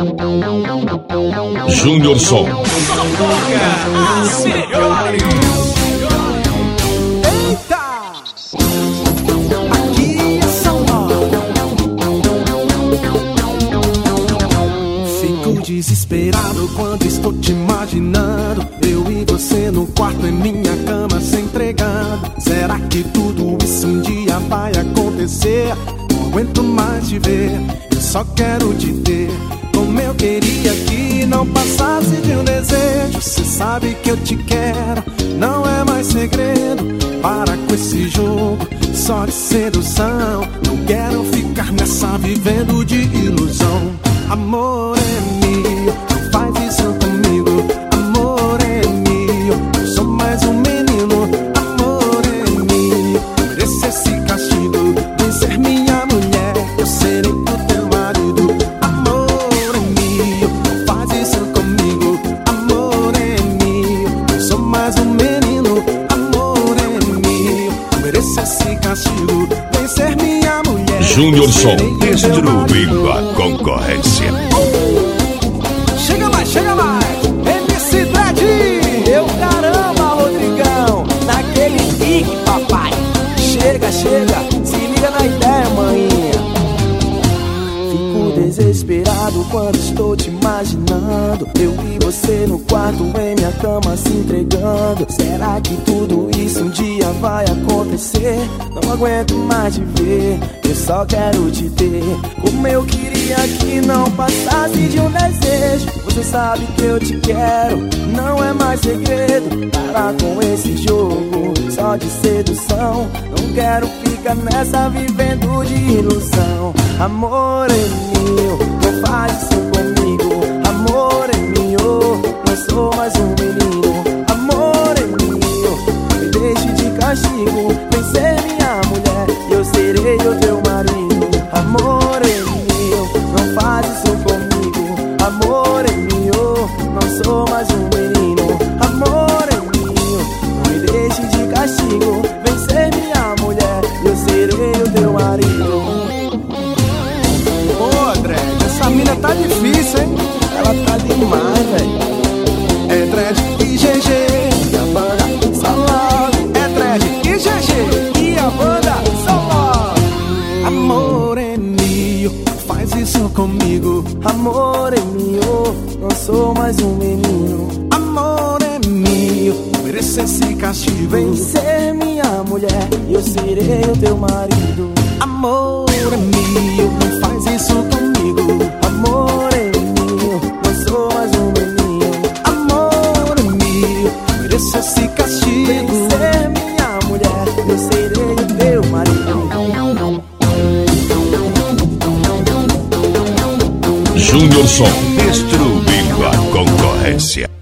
Júnior Som. As melhores. Eita! Aqui é São Paulo. Fico desesperado quando estou te imaginando. Eu e você no quarto, em minha cama, se entregando. Será que tudo isso um dia vai acontecer? Não aguento mais te ver, eu só quero te ter. Como eu queria que não passasse de um desejo. Você sabe que eu te quero, não é mais segredo. Para com esse jogo só de sedução. Não quero ficar nessa vivendo de ilusão. Amor é meu, não faz isso comigo. Amor é meu, eu sou mais um menino. Amor é meu, mereço esse castigo. Vem ser minha mulher, eu serei o teu marido. Amor é meu, não faz isso comigo. Amor é meu, eu sou mais um menino. Amor é meu, mereço esse castigo. Vem ser minha mulher. Júnior Som, destruindo a concorrência. Chega mais, MC Dredd. Eu caramba, Rodrigão, naquele pique, papai. Chega, se liga na ideia, maninha. Fico desesperado quando estou te imaginando. Eu e você no quarto, em minha cama, se entregando. Será que tudo isso um dia vai acontecer? Não aguento mais te ver, eu só quero te ter. Como eu queria que não passasse de um desejo. Você sabe que eu te quero, não é mais segredo. Parar com esse jogo só de sedução. Não quero ficar nessa vivendo de ilusão. Amor é meu, não faz isso comigo. Amor é meu, não sou mais um menino. Amor é meu, me deixe de castigo. Vem ser minha mulher, eu serei o teu marido. Amor é meu, não faz isso comigo. Amor é meu, não sou mais um menino. Amor é meu, não me deixe de castigo. Vem ser minha mulher, eu serei o teu marido. Ô, Dredd, essa mina tá difícil, hein? Ela tá demais, velho. É Dredd e GG e a banda só logo. É Dredd e GG e a banda só logo. Amor é meu, faz isso comigo. Amor é meu, não sou mais um menino. Amor é meu, mereço esse castigo. Vem ser minha mulher, eu serei o teu marido. Amor é meu, não faz isso comigo. Amor é meu, não sou mais um menino. Amor é meu, mereço esse castigo. Vem ser minha mulher, eu serei o teu marido. Júnior Som, destruindo a concorrência.